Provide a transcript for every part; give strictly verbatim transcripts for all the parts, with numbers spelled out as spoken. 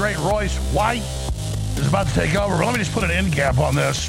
great Royce White is about to take over. But let me just put an end cap on this.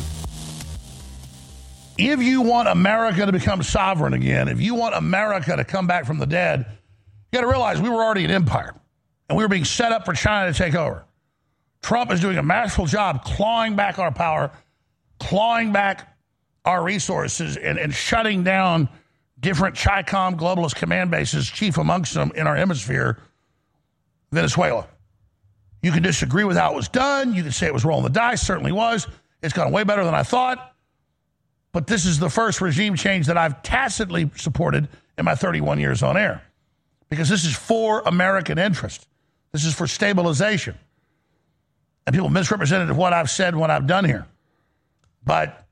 If you want America to become sovereign again, if you want America to come back from the dead, you got to realize we were already an empire, and we were being set up for China to take over. Trump is doing a masterful job clawing back our power, clawing back our resources, and, and shutting down different Chi-Com globalist command bases, chief amongst them in our hemisphere, Venezuela. You can disagree with how it was done. You can say it was rolling the dice. Certainly was. It's gone way better than I thought. But this is the first regime change that I've tacitly supported in my thirty-one years on air. Because this is for American interest. This is for stabilization. And people misrepresented what I've said and what I've done here. But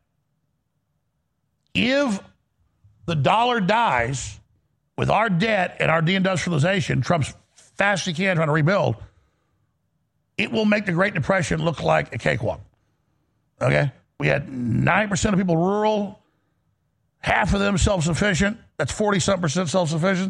if the dollar dies with our debt and our deindustrialization, Trump's fast as he can trying to rebuild, it will make the Great Depression look like a cakewalk. Okay? We had nine percent of people rural, half of them self-sufficient. That's forty-something percent self-sufficient.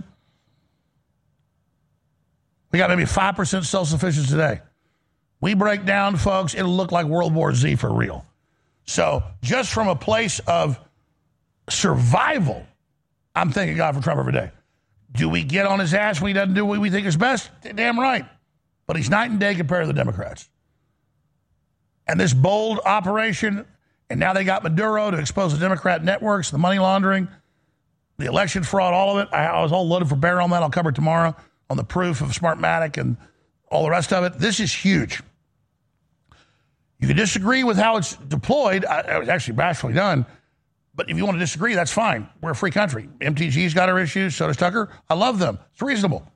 We got maybe five percent self-sufficient today. We break down, folks, it'll look like World War Z for real. So just from a place of survival, I'm thanking God for Trump every day. Do we get on his ass when he doesn't do what we think is best? Damn right. But he's night and day compared to the Democrats. And this bold operation, and now they got Maduro to expose the Democrat networks, the money laundering, the election fraud, all of it. I, I was all loaded for bear on that. I'll cover it tomorrow on the proof of Smartmatic and all the rest of it. This is huge. You can disagree with how it's deployed. I, it was actually bashfully done. But if you want to disagree, that's fine. We're a free country. M T G's got our issues. So does Tucker. I love them. It's reasonable.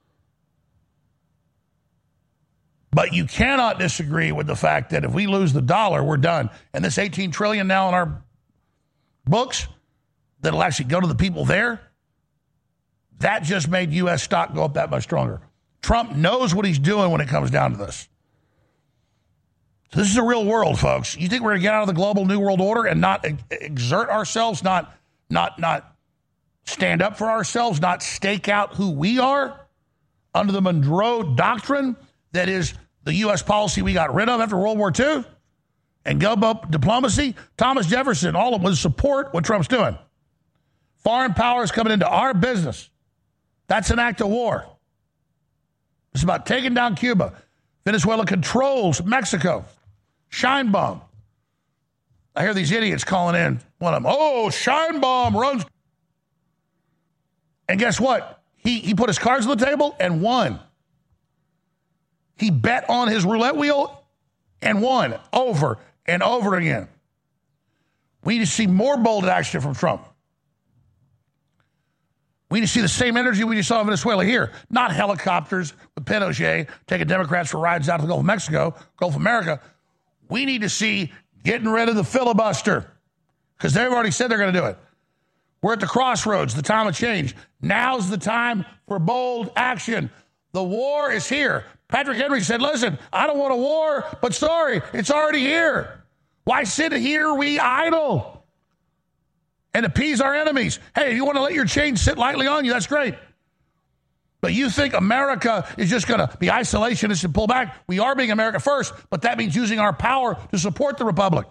But you cannot disagree with the fact that if we lose the dollar, we're done. And this eighteen trillion dollars now in our books that'll actually go to the people there, that just made U S stock go up that much stronger. Trump knows what he's doing when it comes down to this. So this is a real world, folks. You think we're going to get out of the global new world order and not exert ourselves, not, not, not stand up for ourselves, not stake out who we are under the Monroe Doctrine that is the U S policy we got rid of after World War Two, and global diplomacy? Thomas Jefferson, all of them would support what Trump's doing. Foreign powers coming into our business. That's an act of war. It's about taking down Cuba. Venezuela controls Mexico. Sheinbaum. I hear these idiots calling in. One of them, oh, Sheinbaum runs. And guess what? He, he put his cards on the table and won. He bet on his roulette wheel and won over and over again. We need to see more bold action from Trump. We need to see the same energy we just saw in Venezuela here. Not helicopters with Pinochet taking Democrats for rides out to the Gulf of Mexico, Gulf of America. We need to see getting rid of the filibuster because they've already said they're going to do it. We're at the crossroads, the time of change. Now's the time for bold action. The war is here. Patrick Henry said, listen, I don't want a war, but sorry, it's already here. Why sit here we idle and appease our enemies? Hey, if you want to let your chains sit lightly on you, that's great. But you think America is just going to be isolationist and pull back? We are being America first, but that means using our power to support the republic.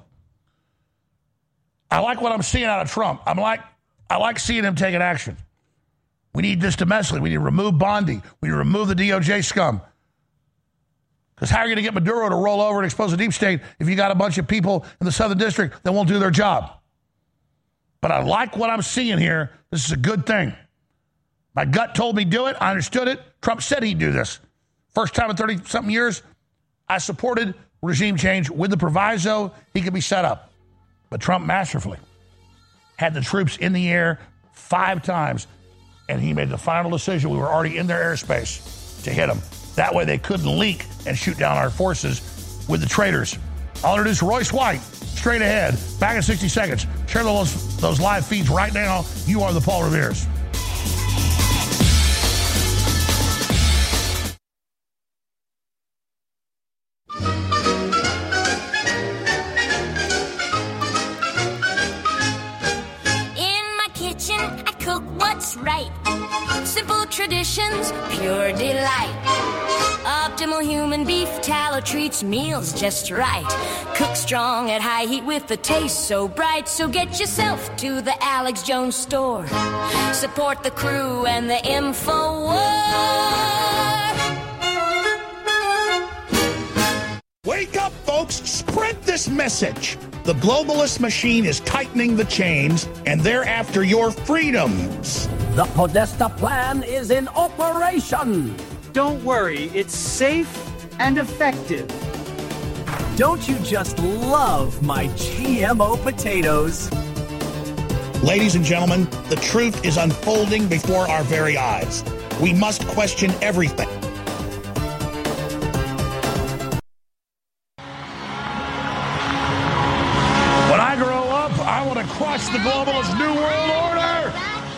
I like what I'm seeing out of Trump. I'm like, I like seeing him taking action. We need this domestically. We need to remove Bondi. We need to remove the D O J scum. Because how are you going to get Maduro to roll over and expose the deep state if you got a bunch of people in the Southern District that won't do their job? But I like what I'm seeing here. This is a good thing. My gut told me do it. I understood it. Trump said he'd do this. First time in thirty-something years, I supported regime change with the proviso he could be set up. But Trump masterfully had the troops in the air five times, and he made the final decision. We were already in their airspace to hit them. That way they couldn't leak and shoot down our forces with the traitors. I'll introduce Royce White straight ahead. Back in sixty seconds. Share those, those live feeds right now. You are the Paul Revere's. Right. Simple traditions, pure delight. Optimal human beef tallow treats meals just right. Cook strong at high heat with the taste so bright. So get yourself to the Alex Jones store. Support the crew and the InfoWars. Wake up, folks. Spread this message. The globalist machine is tightening the chains, and they're after your freedoms. The Podesta plan is in operation. Don't worry, it's safe and effective. Don't you just love my G M O potatoes? Ladies and gentlemen, the truth is unfolding before our very eyes. We must question everything. Crush the globalist New World Order!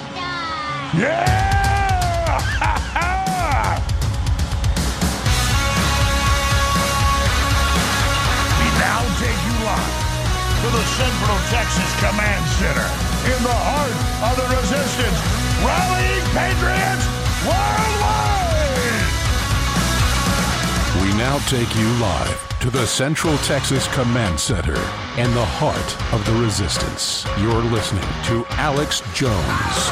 Yeah! We now take you live to the Central Texas Command Center in the heart of the resistance, rallying patriots worldwide! We now take you live to the Central Texas Command Center in the heart of the resistance. You're listening to Alex Jones.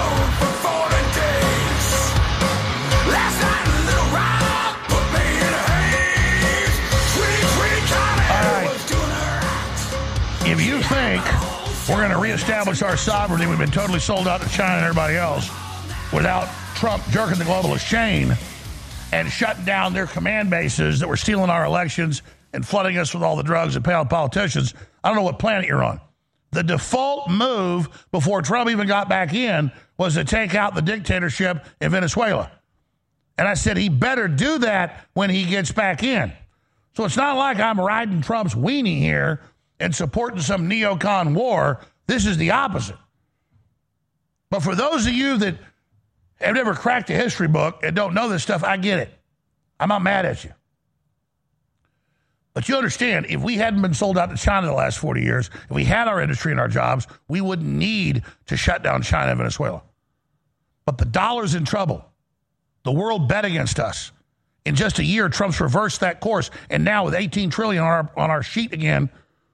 If you think we're going to reestablish our sovereignty, we've been totally sold out to China and everybody else without Trump jerking the globalist chain and shutting down their command bases that were stealing our elections and flooding us with all the drugs and paying out politicians, I don't know what planet you're on. The default move before Trump even got back in was to take out the dictatorship in Venezuela. And I said he better do that when he gets back in. So it's not like I'm riding Trump's weenie here and supporting some neocon war. This is the opposite. But for those of you that have never cracked a history book and don't know this stuff, I get it. I'm not mad at you. But you understand, if we hadn't been sold out to China the last forty years, if we had our industry and our jobs, we wouldn't need to shut down China and Venezuela. But the dollar's in trouble. The world bet against us. In just a year, Trump's reversed that course. And now with eighteen trillion dollars on our, on our sheet again,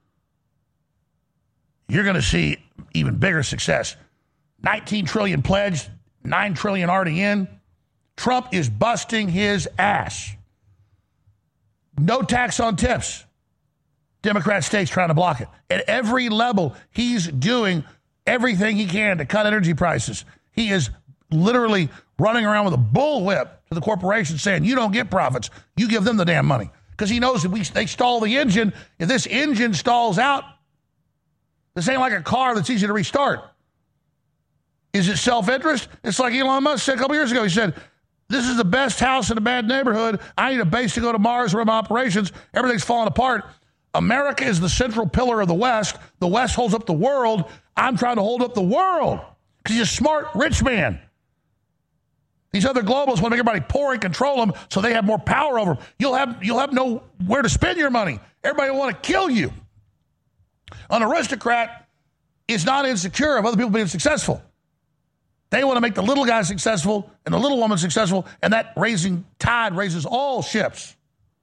you're going to see even bigger success. nineteen trillion dollars pledged, nine trillion dollars already in. Trump is busting his ass. No tax on tips. Democrat states trying to block it. At every level, he's doing everything he can to cut energy prices. He is literally running around with a bullwhip to the corporations saying, you don't get profits. You give them the damn money. Because he knows if we, they stall the engine, if this engine stalls out, this ain't like a car that's easy to restart. Is it self-interest? It's like Elon Musk said a couple years ago. He said, this is the best house in a bad neighborhood. I need a base to go to Mars, run my operations. Everything's falling apart. America is the central pillar of the West. The West holds up the world. I'm trying to hold up the world because he's a smart, rich man. These other globalists want to make everybody poor and control them so they have more power over them. You'll have, you'll have nowhere to spend your money. Everybody will want to kill you. An aristocrat is not insecure of other people being successful. They want to make the little guy successful and the little woman successful, and that raising tide raises all ships.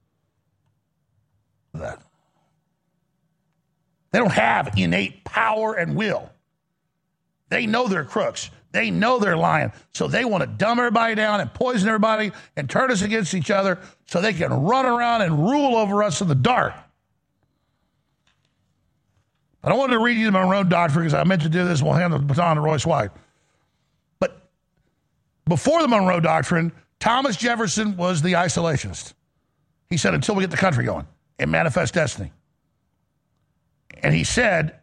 That. They don't have innate power and will. They know they're crooks. They know they're lying. So they want to dumb everybody down and poison everybody and turn us against each other so they can run around and rule over us in the dark. But I wanted to read you the Monroe Doctrine because I meant to do this. We'll hand the baton to Royce White. But before the Monroe Doctrine, Thomas Jefferson was the isolationist. He said, until we get the country going and manifest destiny. And he said,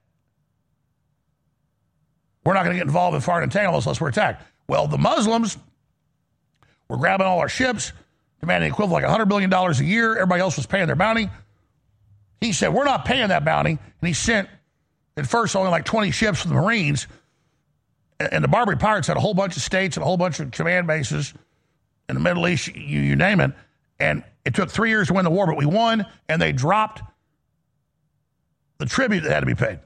we're not going to get involved in foreign entanglements unless we're attacked. Well, the Muslims were grabbing all our ships, demanding equivalent like one hundred billion dollars a year. Everybody else was paying their bounty. He said, we're not paying that bounty. And he sent, at first, only like twenty ships for the Marines. And the Barbary Pirates had a whole bunch of states and a whole bunch of command bases in the Middle East, you, you name it. And it took three years to win the war, but we won, and they dropped the tribute that had to be paid.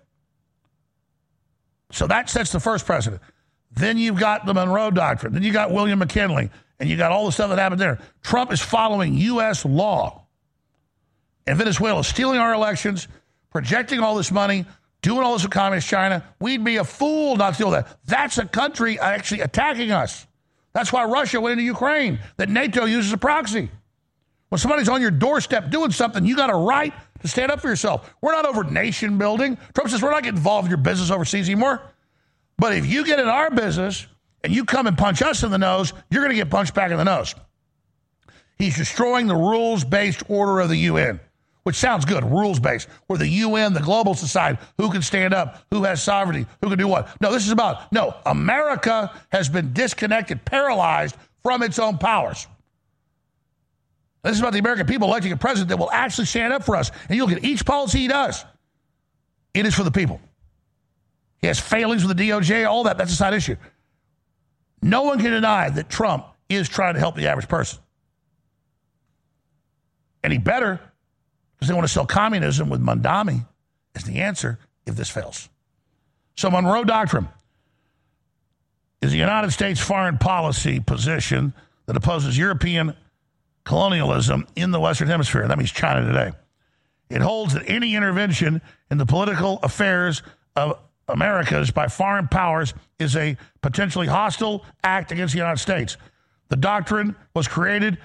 So that sets the first precedent. Then you've got the Monroe Doctrine. Then you got William McKinley. and you got all the stuff that happened there. Trump is following U S law. And Venezuela is stealing our elections, projecting all this money, doing all this with communist China. We'd be a fool not to do that. That's a country actually attacking us. That's why Russia went into Ukraine, that NATO uses a proxy. When somebody's on your doorstep doing something, you got a right to stand up for yourself. We're not over nation building. Trump says we're not getting involved in your business overseas anymore. But if you get in our business and you come and punch us in the nose, you're going to get punched back in the nose. He's destroying the rules-based order of the U N, which sounds good, rules-based, where the U N, the global decide who can stand up, who has sovereignty, who can do what. No, this is about, no, America has been disconnected, paralyzed from its own powers. This is about the American people electing a president that will actually stand up for us. And you look at each policy he does, it is for the people. He has failings with the D O J, all that, that's a side issue. No one can deny that Trump is trying to help the average person. And he better, because they want to sell communism with Mondami is the answer if this fails. So Monroe Doctrine is the United States foreign policy position that opposes European colonialism in the Western Hemisphere. That means China today. It holds that any intervention in the political affairs of Americas by foreign powers is a potentially hostile act against the United States. The doctrine was created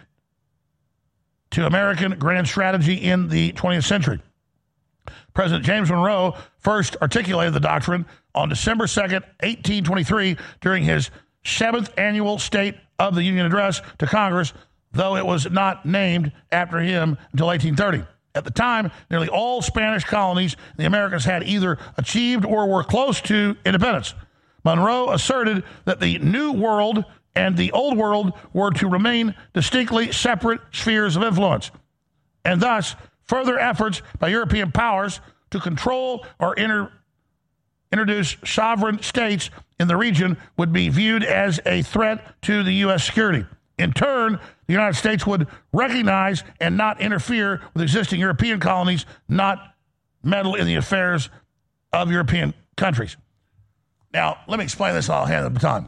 to American grand strategy in the twentieth century. President James Monroe first articulated the doctrine on December second, eighteen twenty-three, during his seventh annual State of the Union address to Congress, though it was not named after him until eighteen thirty. At the time, nearly all Spanish colonies in the Americas had either achieved or were close to independence. Monroe asserted that the New World and the Old World were to remain distinctly separate spheres of influence, and thus further efforts by European powers to control or inter- introduce sovereign states in the region would be viewed as a threat to the U S security. In turn, the United States would recognize and not interfere with existing European colonies, not meddle in the affairs of European countries. Now, let me explain this and I'll hand the baton.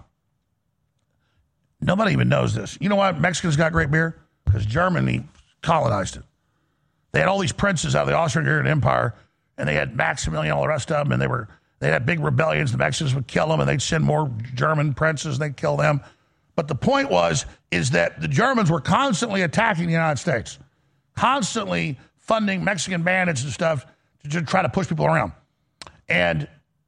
Nobody even knows this. You know why Mexicans got great beer? Because Germany colonized it. They had all these princes out of the Austro-Hungarian Empire, and they had Maximilian, all the rest of them, and they were they had big rebellions. The Mexicans would kill them, and they'd send more German princes, and they'd kill them. But the point was, is that the Germans were constantly attacking the United States, constantly funding Mexican bandits and stuff to, to try to push people around. And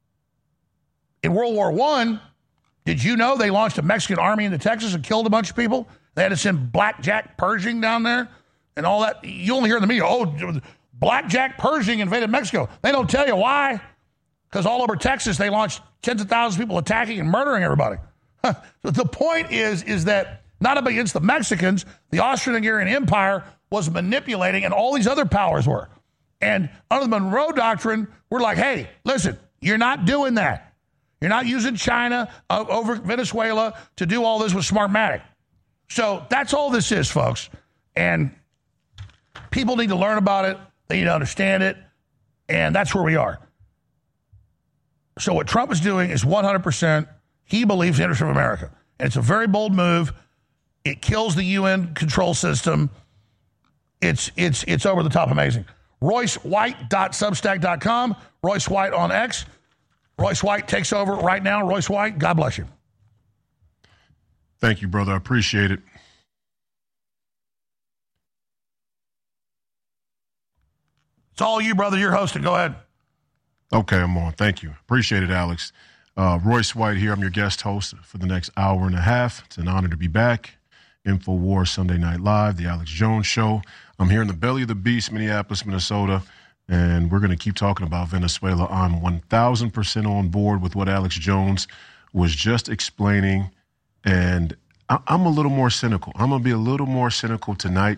in World War One, did you know they launched a Mexican army into Texas and killed a bunch of people? They had to send Blackjack Pershing down there and all that. You only hear in the media, oh, Blackjack Pershing invaded Mexico. They don't tell you why. Because all over Texas, they launched tens of thousands of people attacking and murdering everybody. The point is, is that not against the Mexicans, the Austro-Hungarian Empire was manipulating, and all these other powers were. And under the Monroe Doctrine, we're like, hey, listen, you're not doing that. You're not using China uh, over Venezuela to do all this with Smartmatic. So that's all this is, folks. And people need to learn about it. They need to understand it. And that's where we are. So what Trump is doing is one hundred percent, he believes in the interest of America. And it's a very bold move. It kills the U N control system. It's it's it's over the top amazing. Royce White dot substack dot com, Royce White on X. Royce White takes over right now. Royce White, God bless you. Thank you, brother. I appreciate it. It's all you, brother. You're hosting. Go ahead. Okay, I'm on. Thank you. Appreciate it, Alex. Uh, Royce White here. I'm your guest host for the next hour and a half. It's an honor to be back. InfoWars Sunday Night Live, the Alex Jones Show. I'm here in the belly of the beast, Minneapolis, Minnesota, and we're going to keep talking about Venezuela. I'm one thousand percent on board with what Alex Jones was just explaining, and I- I'm a little more cynical. I'm going to be a little more cynical tonight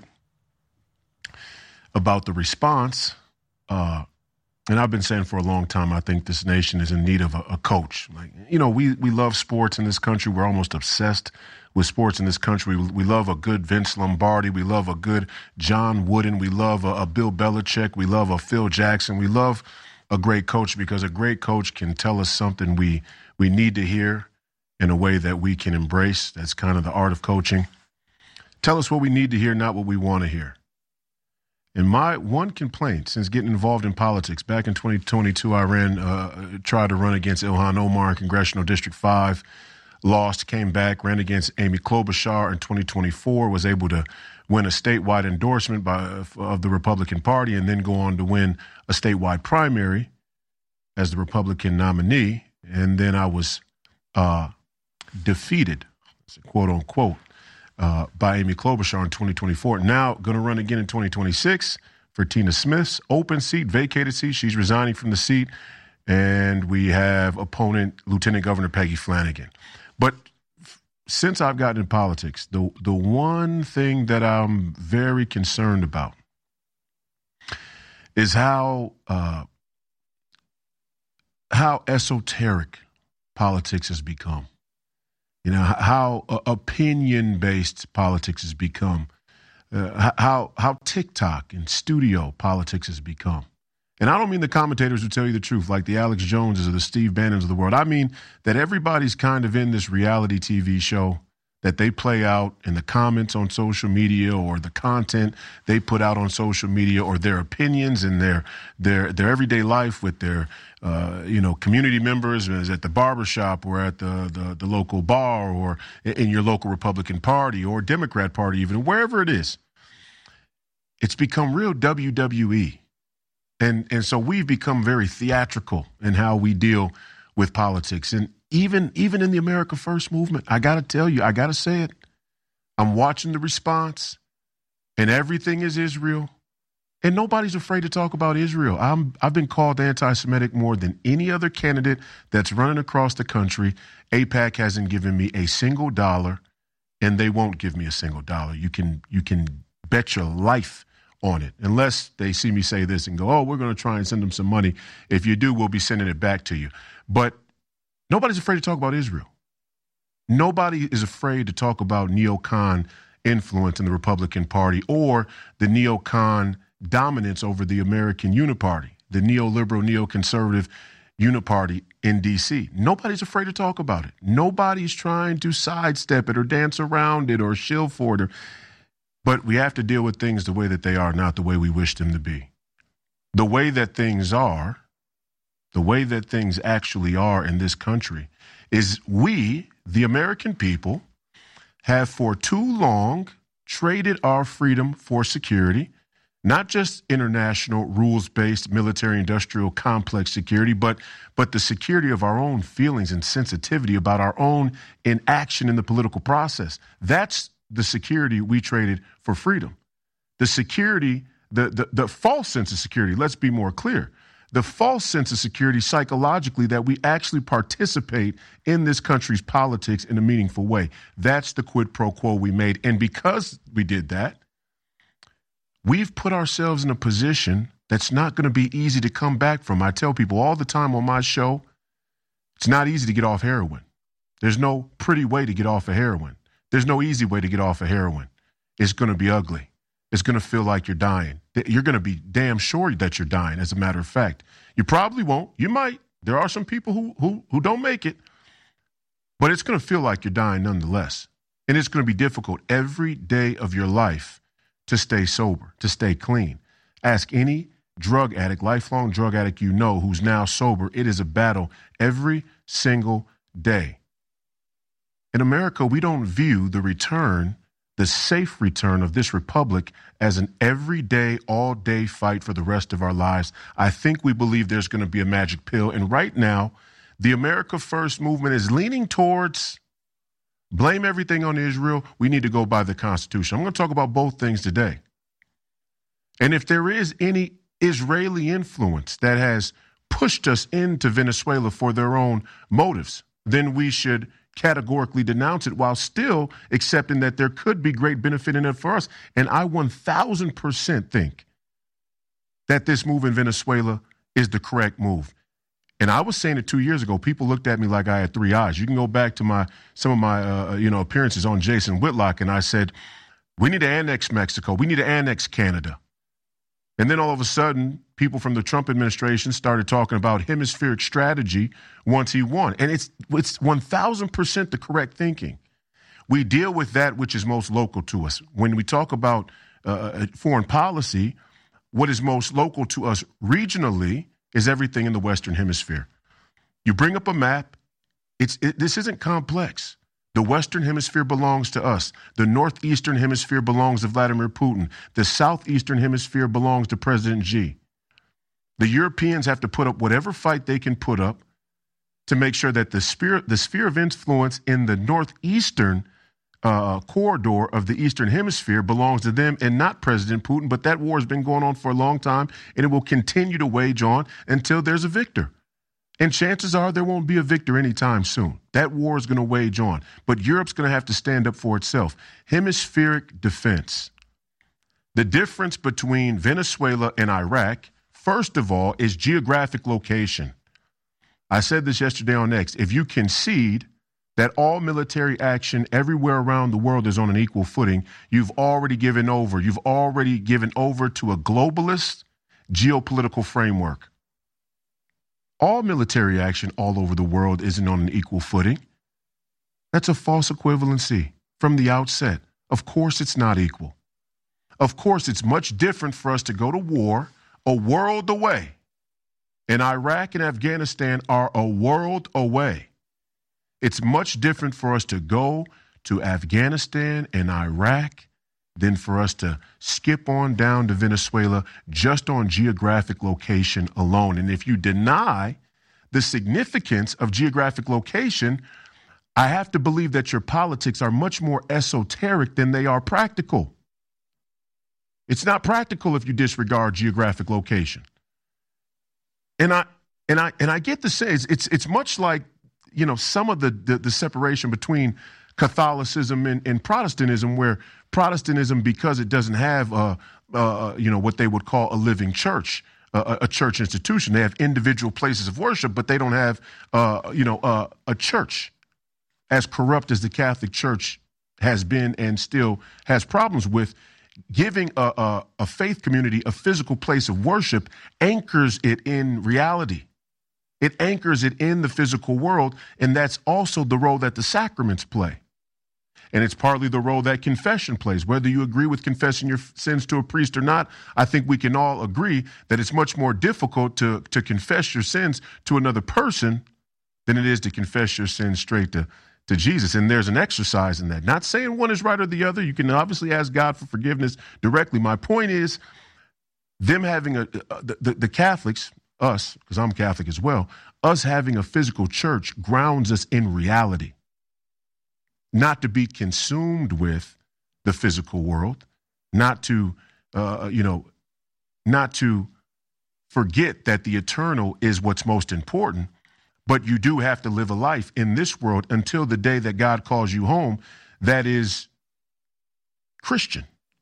about the response. Uh, and I've been saying for a long time, I think this nation is in need of a, a coach. Like, you know, we, we love sports in this country. We're almost obsessed with sports in this country. We, we love a good Vince Lombardi. We love a good John Wooden. We love a, a Bill Belichick. We love a Phil Jackson. We love a great coach because a great coach can tell us something we, we need to hear in a way that we can embrace. That's kind of the art of coaching. Tell us what we need to hear, not what we want to hear. And my one complaint since getting involved in politics, back in twenty twenty-two, I ran, uh, tried to run against Ilhan Omar in Congressional District five, lost, came back, ran against Amy Klobuchar in twenty twenty-four, was able to win a statewide endorsement by, of the Republican Party, and then go on to win a statewide primary as the Republican nominee. And then I was uh, defeated, quote unquote, Uh, by Amy Klobuchar in twenty twenty-four. Now going to run again in twenty twenty-six for Tina Smith's open seat, vacated seat. She's resigning from the seat. And we have opponent Lieutenant Governor Peggy Flanagan. But f- since I've gotten in politics, the the one thing that I'm very concerned about is how uh, how esoteric politics has become. You know, how uh, opinion-based politics has become, uh, how how TikTok and studio politics has become. And I don't mean the commentators who tell you the truth, like the Alex Joneses or the Steve Bannons of the world. I mean that everybody's kind of in this reality T V show that they play out in the comments on social media, or the content they put out on social media, or their opinions and their their their everyday life with their uh, you know community members, at the barbershop or at the, the the local bar, or in your local Republican Party or Democrat Party, even wherever it is. It's become real W W E, and and so we've become very theatrical in how we deal with politics. And Even even in the America First movement, I got to tell you, I got to say it. I'm watching the response, and everything is Israel. And nobody's afraid to talk about Israel. I'm, I've been called anti-Semitic more than any other candidate that's running across the country. AIPAC hasn't given me a single dollar, and they won't give me a single dollar. You can you can bet your life on it, unless they see me say this and go, oh, we're going to try and send them some money. If you do, we'll be sending it back to you. But nobody's afraid to talk about Israel. Nobody is afraid to talk about neocon influence in the Republican Party, or the neocon dominance over the American Uniparty, the neoliberal, neoconservative Uniparty in D C. Nobody's afraid to talk about it. Nobody's trying to sidestep it or dance around it or shill for it. Or, but we have to deal with things the way that they are, not the way we wish them to be. The way that things are, the way that things actually are in this country, is we, the American people, have for too long traded our freedom for security, not just international rules-based military-industrial complex security, but but the security of our own feelings and sensitivity about our own inaction in the political process. That's the security we traded for freedom. The security, the the, the false sense of security, let's be more clear. The false sense of security psychologically that we actually participate in this country's politics in a meaningful way. That's the quid pro quo we made. And because we did that, we've put ourselves in a position that's not going to be easy to come back from. I tell people all the time on my show, it's not easy to get off heroin. There's no pretty way to get off of heroin. There's no easy way to get off of heroin. It's going to be ugly. It's going to feel like you're dying. You're going to be damn sure that you're dying, as a matter of fact. You probably won't. You might. There are some people who who who don't make it. But it's going to feel like you're dying nonetheless. And it's going to be difficult every day of your life to stay sober, to stay clean. Ask any drug addict, lifelong drug addict you know who's now sober. It is a battle every single day. In America, we don't view the return, the safe return of this republic, as an everyday, all-day fight for the rest of our lives. I think we believe there's going to be a magic pill. And right now, the America First movement is leaning towards blame everything on Israel. We need to go by the Constitution. I'm going to talk about both things today. And if there is any Israeli influence that has pushed us into Venezuela for their own motives, then we should categorically denounce it while still accepting that there could be great benefit in it for us. And I one thousand percent think that this move in Venezuela is the correct move. And I was saying it two years ago. People looked at me like I had three eyes. You can go back to my some of my uh, you know appearances on Jason Whitlock, and I said, we need to annex Mexico. We need to annex Canada. And then all of a sudden, people from the Trump administration started talking about hemispheric strategy once he won. And it's it's one thousand percent the correct thinking. We deal with that which is most local to us. When we talk about uh, foreign policy, what is most local to us regionally is everything in the Western Hemisphere. You bring up a map. It's it, this isn't complex. The Western Hemisphere belongs to us. The Northeastern Hemisphere belongs to Vladimir Putin. The Southeastern Hemisphere belongs to President Xi. The Europeans have to put up whatever fight they can put up to make sure that the sphere, the sphere of influence in the Northeastern uh, corridor of the Eastern Hemisphere belongs to them and not President Putin. But that war has been going on for a long time, and it will continue to wage on until there's a victor. And chances are there won't be a victor anytime soon. That war is going to wage on. But Europe's going to have to stand up for itself. Hemispheric defense. The difference between Venezuela and Iraq, first of all, is geographic location. I said this yesterday on X. If you concede that all military action everywhere around the world is on an equal footing, you've already given over. You've already given over to a globalist geopolitical framework. All military action all over the world isn't on an equal footing. That's a false equivalency from the outset. Of course it's not equal. Of course it's much different for us to go to war a world away. And Iraq and Afghanistan are a world away. It's much different for us to go to Afghanistan and Iraq than for us to skip on down to Venezuela just on geographic location alone. And if you deny the significance of geographic location, I have to believe that your politics are much more esoteric than they are practical. It's not practical if you disregard geographic location. And I and I and I get the sense it's it's much like, you know, some of the the, the separation between Catholicism and, and Protestantism, where Protestantism, because it doesn't have, uh, uh, you know, what they would call a living church, uh, a church institution. They have individual places of worship, but they don't have, uh, you know, uh, a church as corrupt as the Catholic Church has been and still has problems with. Giving a, a, a faith community a physical place of worship anchors it in reality. It anchors it in the physical world, and that's also the role that the sacraments play. And it's partly the role that confession plays. Whether you agree with confessing your sins to a priest or not, I think we can all agree that it's much more difficult to, to confess your sins to another person than it is to confess your sins straight to, to Jesus. And there's an exercise in that. Not saying one is right or the other. You can obviously ask God for forgiveness directly. My point is them having a, a the, the, the Catholics, us, because I'm Catholic as well, us having a physical church grounds us in reality. Not to be consumed with the physical world, not to, uh, you know, not to forget that the eternal is what's most important, but you do have to live a life in this world until the day that God calls you home that is Christian.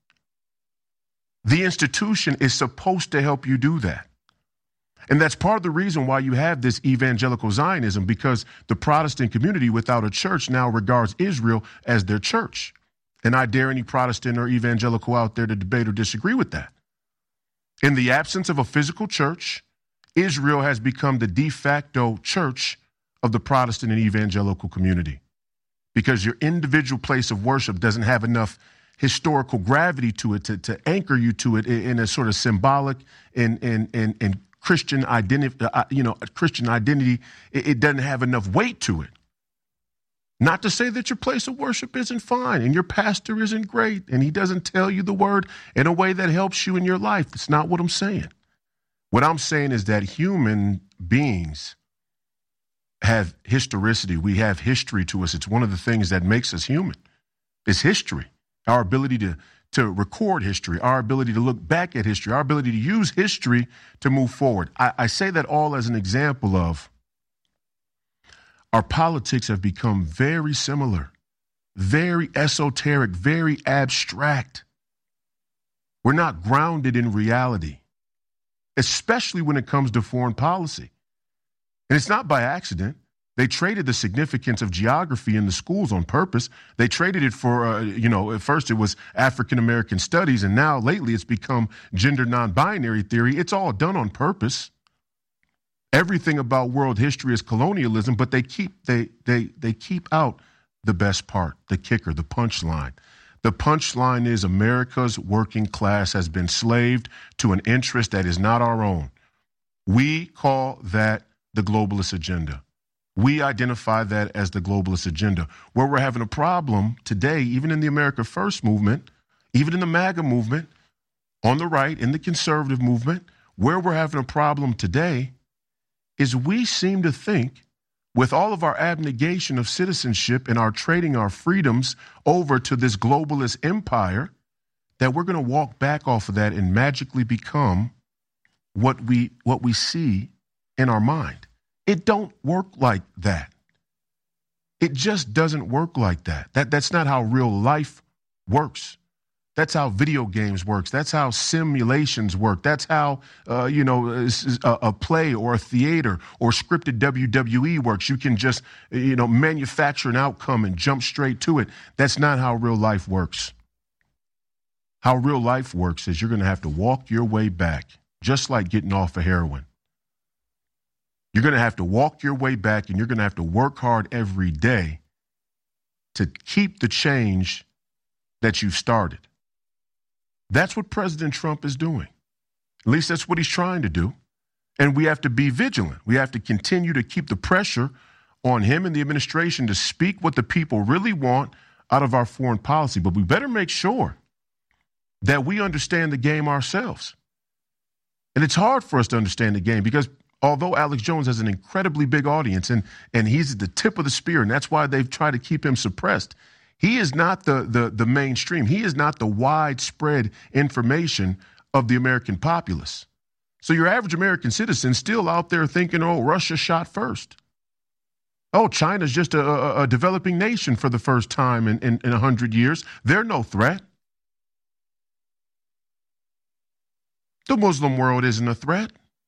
The institution is supposed to help you do that. And that's part of the reason why you have this evangelical Zionism, because the Protestant community without a church now regards Israel as their church. And I dare any Protestant or evangelical out there to debate or disagree with that. In the absence of a physical church, Israel has become the de facto church of the Protestant and evangelical community, because your individual place of worship doesn't have enough historical gravity to it to, to anchor you to it in a sort of symbolic and, and, and, and Christian identity, uh, you know, Christian identity. It, it doesn't have enough weight to it. Not to say that your place of worship isn't fine and your pastor isn't great and he doesn't tell you the word in a way that helps you in your life. It's not what I'm saying. What I'm saying is that human beings have historicity. We have history to us. It's one of the things that makes us human. It's history, our ability to to record history, our ability to look back at history, our ability to use history to move forward. I, I say that all as an example of our politics have become very similar, very esoteric, very abstract. We're not grounded in reality, especially when it comes to foreign policy. And it's not by accident. They traded the significance of geography in the schools on purpose. They traded it for, uh, you know, at first it was African-American studies, and now lately it's become gender non-binary theory. It's all done on purpose. Everything about world history is colonialism, but they keep they they they keep out the best part, the kicker, the punchline. The punchline is America's working class has been slaved to an interest that is not our own. We call that the globalist agenda. We identify that as the globalist agenda. Where we're having a problem today, even in the America First movement, even in the MAGA movement, on the right, in the conservative movement, where we're having a problem today is we seem to think, with all of our abnegation of citizenship and our trading our freedoms over to this globalist empire, that we're going to walk back off of that and magically become what we what we see in our mind. It don't work like that. It just doesn't work like that. That that's not how real life works. That's how video games works. That's how simulations work. That's how, uh, you know, a, a play or a theater or scripted W W E works. You can just, you know, manufacture an outcome and jump straight to it. That's not how real life works. How real life works is you're going to have to walk your way back, just like getting off of heroin. You're going to have to walk your way back, and you're going to have to work hard every day to keep the change that you've started. That's what President Trump is doing. At least that's what he's trying to do. And we have to be vigilant. We have to continue to keep the pressure on him and the administration to speak what the people really want out of our foreign policy. But we better make sure that we understand the game ourselves. And it's hard for us to understand the game because although Alex Jones has an incredibly big audience and, and he's at the tip of the spear, and that's why they've tried to keep him suppressed, he is not the, the, the mainstream. He is not the widespread information of the American populace. So your average American citizen still out there thinking, oh, Russia shot first. Oh, China's just a, a, a developing nation for the first time in, in, in one hundred years. They're no threat. The Muslim world isn't a threat.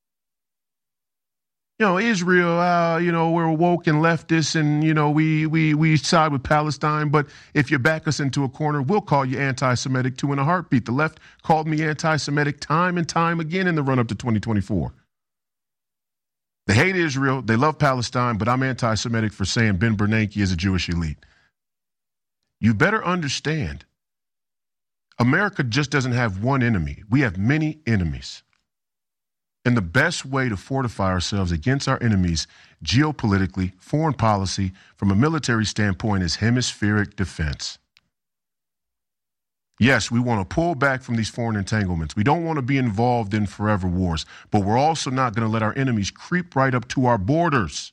You know, Israel, uh, you know, we're woke and leftist and, you know, we, we, we side with Palestine. But if you back us into a corner, we'll call you anti-Semitic too in a heartbeat. The left called me anti-Semitic time and time again in the run up to twenty twenty-four. They hate Israel. They love Palestine. But I'm anti-Semitic for saying Ben Bernanke is a Jewish elite. You better understand, America just doesn't have one enemy. We have many enemies. And the best way to fortify ourselves against our enemies geopolitically, foreign policy, from a military standpoint, is hemispheric defense. Yes, we want to pull back from these foreign entanglements. We don't want to be involved in forever wars, but we're also not going to let our enemies creep right up to our borders.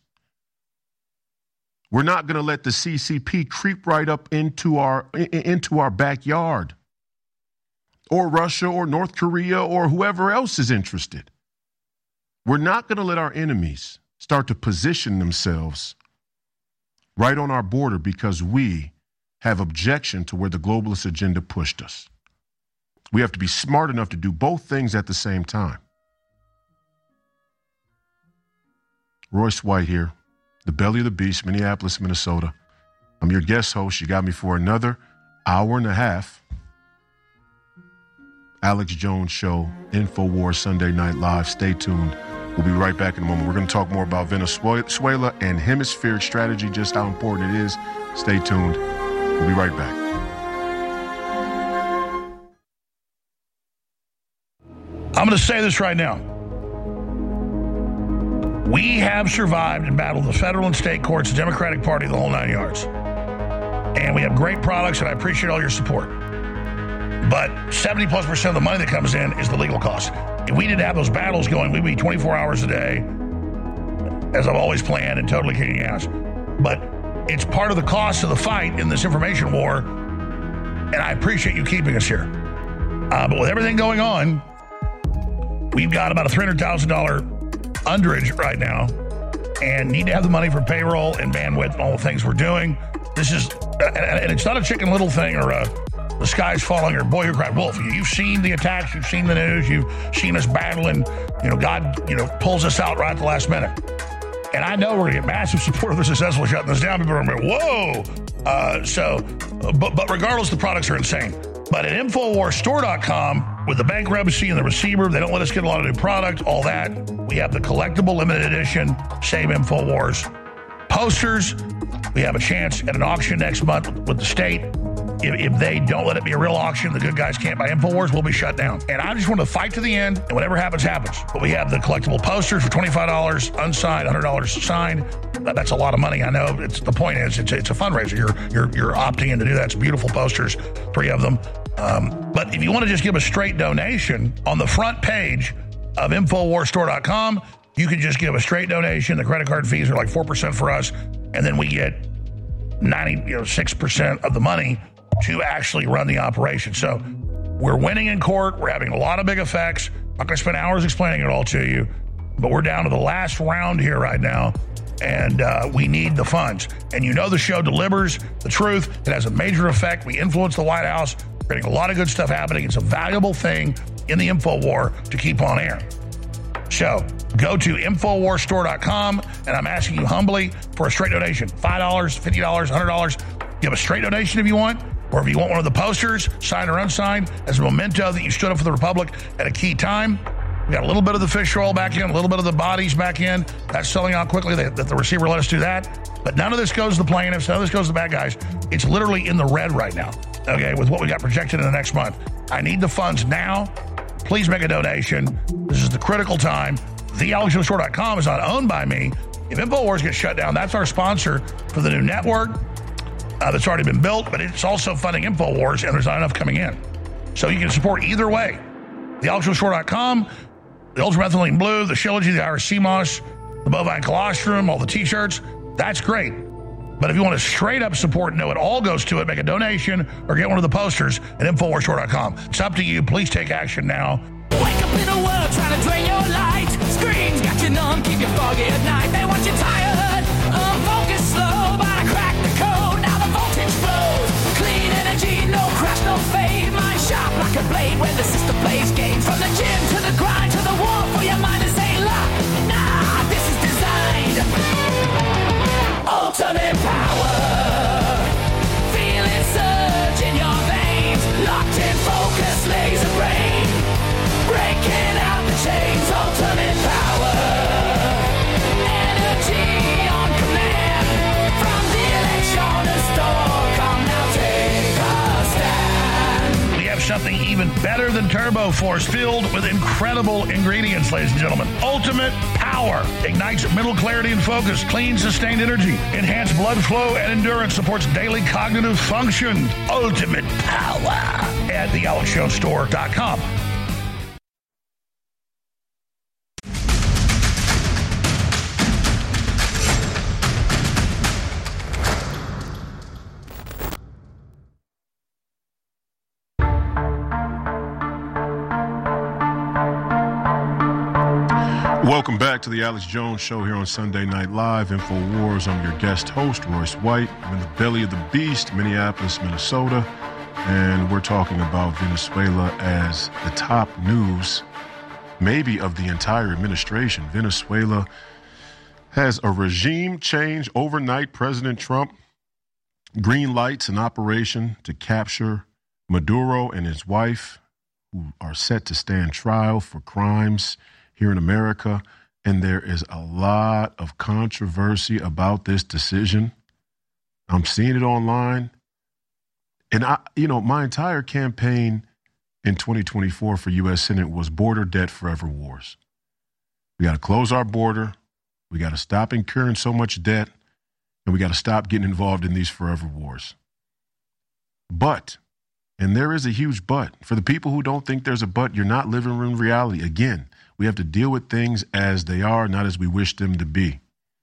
We're not going to let the C C P creep right up into our, into our backyard, or Russia or North Korea or whoever else is interested. We're not going to let our enemies start to position themselves right on our border because we have objection to where the globalist agenda pushed us. We have to be smart enough to do both things at the same time. Royce White here, the belly of the beast, Minneapolis, Minnesota. I'm your guest host. You got me for another hour and a half. Alex Jones Show, InfoWars Sunday Night Live. Stay tuned. We'll be right back in a moment. We're going to talk more about Venezuela and hemispheric strategy, just how important it is. Stay tuned. We'll be right back. I'm going to say this right now. We have survived and battled the federal and state courts, the Democratic Party, the whole nine yards. And we have great products, and I appreciate all your support. But seventy plus percent of the money that comes in is the legal cost. If we didn't have those battles going, we'd be twenty-four hours a day, as I've always planned, and totally kicking ass. But it's part of the cost of the fight in this information war, and I appreciate you keeping us here. Uh, but with everything going on, we've got about a three hundred thousand dollars underage right now and need to have the money for payroll and bandwidth and all the things we're doing. This is, and it's not a Chicken Little thing or a the sky's falling or boy who cried wolf. You've seen the attacks, you've seen the news, you've seen us battling. You know, God, you know, pulls us out right at the last minute. And I know we're going to get massive support if they're successful shutting this down. People are going to be, whoa. Uh, so, but, but regardless, the products are insane. But at Infowars Store dot com, with the bankruptcy and the receiver, they don't let us get a lot of new product, all that. We have the collectible limited edition Save Infowars posters. We have a chance at an auction next month with the state. If, if they don't let it be a real auction, the good guys can't buy InfoWars, we'll be shut down. And I just want to fight to the end, and whatever happens, happens. But we have the collectible posters for twenty-five dollars, unsigned, one hundred dollars signed. That's a lot of money, I know. It's the point is, it's, it's a fundraiser. You're, you're, you're opting in to do that. It's beautiful posters, three of them. Um, but if you want to just give a straight donation, on the front page of Infowars Store dot com, you can just give a straight donation. The credit card fees are like four percent for us, and then we get ninety-six percent of the money to actually run the operation. So we're winning in court. We're having a lot of big effects. I'm not going to spend hours explaining it all to you, but we're down to the last round here right now, and uh, we need the funds. And you know the show delivers the truth. It has a major effect. We influence the White House, getting a lot of good stuff happening. It's a valuable thing in the Info War to keep on air. So go to Infowars Store dot com, and I'm asking you humbly for a straight donation. five dollars, fifty dollars, one hundred dollars. Give a straight donation if you want, or if you want one of the posters, signed or unsigned, as a memento that you stood up for the Republic at a key time. We got a little bit of the fish oil back in, a little bit of the bodies back in. That's selling out quickly. That the receiver let us do that. But none of this goes to the plaintiffs. None of this goes to the bad guys. It's literally in the red right now, okay, with what we got projected in the next month. I need the funds now. Please make a donation. This is the critical time. the alex jones store dot com is not owned by me. If InfoWars gets shut down, that's our sponsor for the new network uh, that's already been built, but it's also funding InfoWars, and there's not enough coming in. So you can support either way. the alex jones store dot com, the Ultramethylene Blue, the Shilajit, the Irish Sea Moss, the Bovine Colostrum, all the T-shirts, that's great. But if you want to straight up support and know it all goes to it, make a donation or get one of the posters at Infowars Store dot com. It's up to you. Please take action now. Wake up in a world trying to drain your light. Screens got you numb, keep you foggy at night. They want you tired, unfocused, slow. But I cracked the code, now the voltage flows. Clean energy, no crash, no fade. Mind sharp like a blade when the system plays games. From the gym to the grind to the war for your mind is ain't luck. Nah, this is designed. Ultimate power. Feel it surge in your veins. Locked in focus, laser brain. Breaking out the chains, ultimate power. Energy on command. From the Electronic Store, come now take a stand. We have something even better than Turbo Force, filled with incredible ingredients, ladies and gentlemen. Ultimate power ignites mental clarity and focus, clean, sustained energy, enhanced blood flow and endurance, supports daily cognitive function. Ultimate power at the alex jones store dot com. Welcome back to the Alex Jones Show here on Sunday Night Live. InfoWars, I'm your guest host, Royce White. I'm in the belly of the beast, Minneapolis, Minnesota, and we're talking about Venezuela as the top news, maybe of the entire administration. Venezuela has a regime change overnight. President Trump green lights an operation to capture Maduro and his wife, who are set to stand trial for crimes here in America, and there is a lot of controversy about this decision. I'm seeing it online. And, I, you know, my entire campaign in twenty twenty-four for U S Senate was border debt forever wars. We got to close our border. We got to stop incurring so much debt, and we got to stop getting involved in these forever wars. But, and there is a huge but, for the people who don't think there's a but, you're not living in reality. Again, we have to deal with things as they are, not as we wish them to be.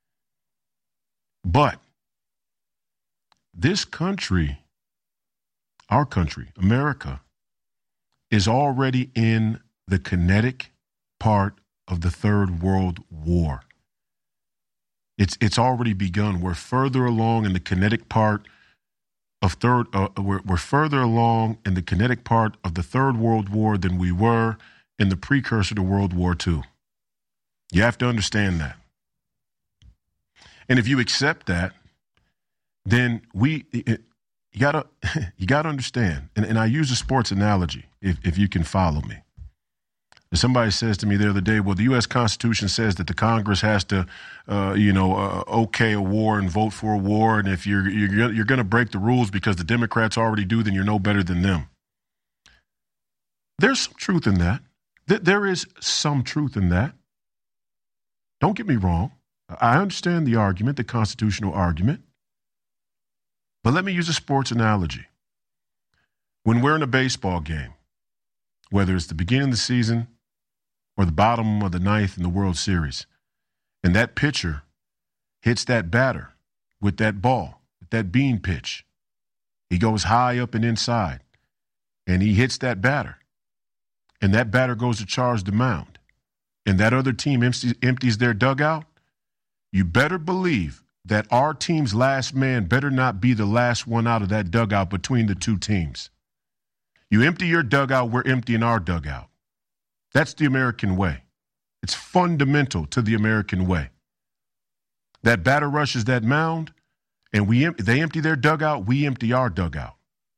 But this country, our country, America, is already in the kinetic part of the Third World War. It's it's already begun. We're further along in the kinetic part of third. Uh, we're, we're further along in the kinetic part of the Third World War than we were in the precursor to World War Two. You have to understand that. And if you accept that, then we it, you gotta you gotta understand. And, and I use a sports analogy, if if you can follow me. And somebody says to me the other day, well, the U S Constitution says that the Congress has to, uh, you know, uh, okay a war and vote for a war. And if you're you're, you're going to break the rules because the Democrats already do, then you're no better than them. There's some truth in that. There is some truth in that. Don't get me wrong. I understand the argument, the constitutional argument. But let me use a sports analogy. When we're in a baseball game, whether it's the beginning of the season or the bottom of the ninth in the World Series, and that pitcher hits that batter with that ball, with that bean pitch, he goes high up and inside, and he hits that batter, and that batter goes to charge the mound, and that other team empties, empties their dugout, you better believe that our team's last man better not be the last one out of that dugout between the two teams. You empty your dugout, we're emptying our dugout. That's the American way. It's fundamental to the American way. That batter rushes that mound, and we em- they empty their dugout, we empty our dugout.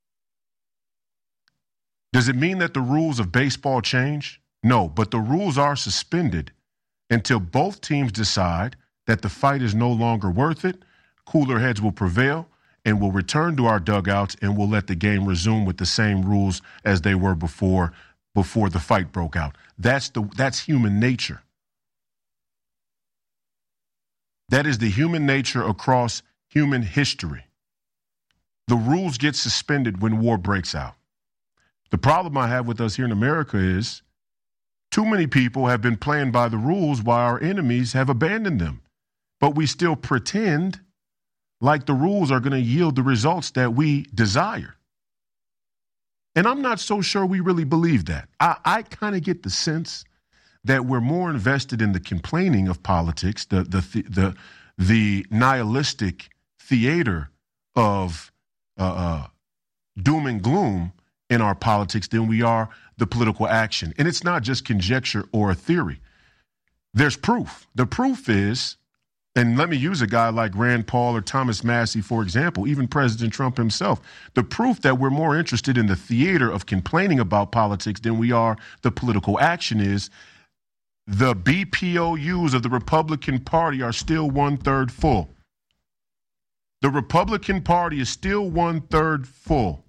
Does it mean that the rules of baseball change? No, but the rules are suspended until both teams decide that the fight is no longer worth it, cooler heads will prevail, and we'll return to our dugouts and we'll let the game resume with the same rules as they were before before the fight broke out. That's the that's human nature. That is the human nature across human history. The rules get suspended when war breaks out. The problem I have with us here in America is too many people have been playing by the rules while our enemies have abandoned them. But we still pretend like the rules are going to yield the results that we desire. And I'm not so sure we really believe that. I, I kind of get the sense that we're more invested in the complaining of politics, the the the the, the nihilistic theater of uh, uh, doom and gloom in our politics than we are the political action. And it's not just conjecture or a theory. There's proof. The proof is, and let me use a guy like Rand Paul or Thomas Massie, for example, even President Trump himself. The proof that we're more interested in the theater of complaining about politics than we are the political action is the B P O Us of the Republican Party are still one-third full. The Republican Party is still one-third full.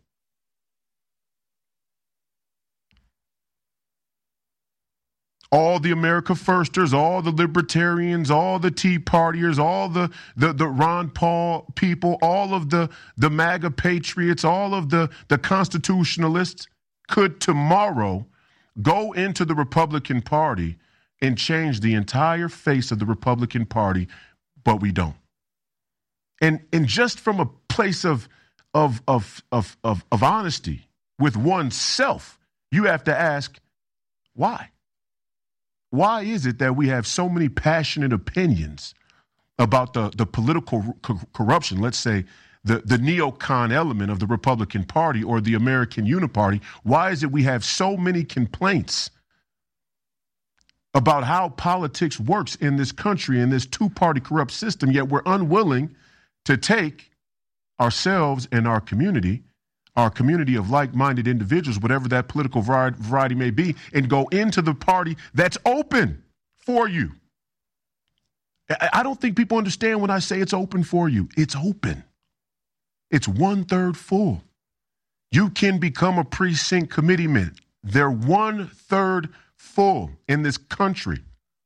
All the America Firsters, all the libertarians, all the Tea Partiers, all the, the, the Ron Paul people, all of the, the MAGA patriots, all of the, the constitutionalists could tomorrow go into the Republican Party and change the entire face of the Republican Party, but we don't. And and just from a place of of of of of, of honesty with oneself, you have to ask, why? Why is it that we have so many passionate opinions about the, the political co- corruption, let's say the, the neocon element of the Republican Party or the American Uniparty? Why is it we have so many complaints about how politics works in this country, in this two-party corrupt system, yet we're unwilling to take ourselves and our community, our community of like-minded individuals, whatever that political variety may be, and go into the party that's open for you. I don't think people understand when I say it's open for you. It's open. It's one-third full. You can become a precinct committeeman. They're one-third full in this country.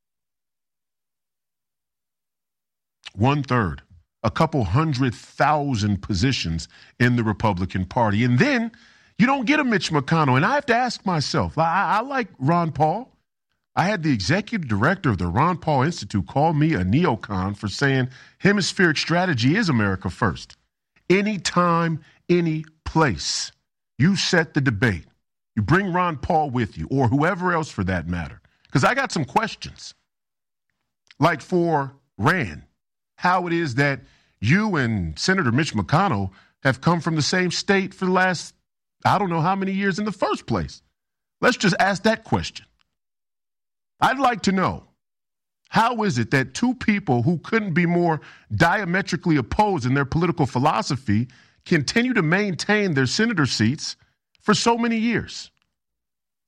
One-third. A couple hundred thousand positions in the Republican Party. And then you don't get a Mitch McConnell. And I have to ask myself, I, I like Ron Paul. I had the executive director of the Ron Paul Institute call me a neocon for saying hemispheric strategy is America first. Anytime, any place, you set the debate. You bring Ron Paul with you, or whoever else for that matter. Because I got some questions. Like for Rand, how it is that you and Senator Mitch McConnell have come from the same state for the last, I don't know how many years in the first place. Let's just ask that question. I'd like to know, how is it that two people who couldn't be more diametrically opposed in their political philosophy continue to maintain their senator seats for so many years?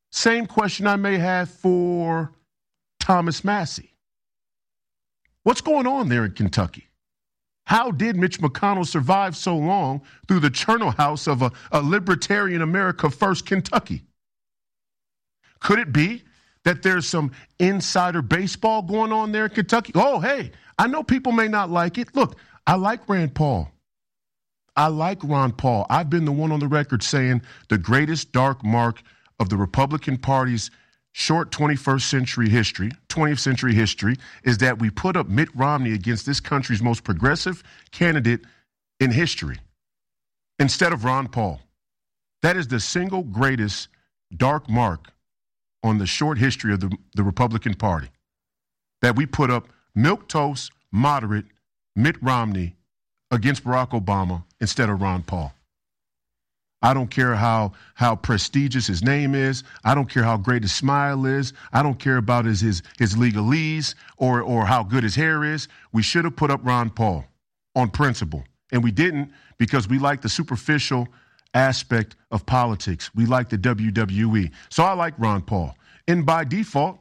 Same question I may have for Thomas Massie. What's going on there in Kentucky? How did Mitch McConnell survive so long through the charnel house of a, a libertarian America First Kentucky? Could it be that there's some insider baseball going on there in Kentucky? Oh, hey, I know people may not like it. Look, I like Rand Paul. I like Ron Paul. I've been the one on the record saying the greatest dark mark of the Republican Party's short twenty-first century history, twentieth century history, is that we put up Mitt Romney against this country's most progressive candidate in history instead of Ron Paul. That is the single greatest dark mark on the short history of the, the Republican Party, that we put up milquetoast, moderate Mitt Romney against Barack Obama instead of Ron Paul. I don't care how how prestigious his name is. I don't care how great his smile is. I don't care about his his, his legalese or, or how good his hair is. We should have put up Ron Paul on principle. And we didn't because we like the superficial aspect of politics. We like the W W E. So I like Ron Paul. And by default,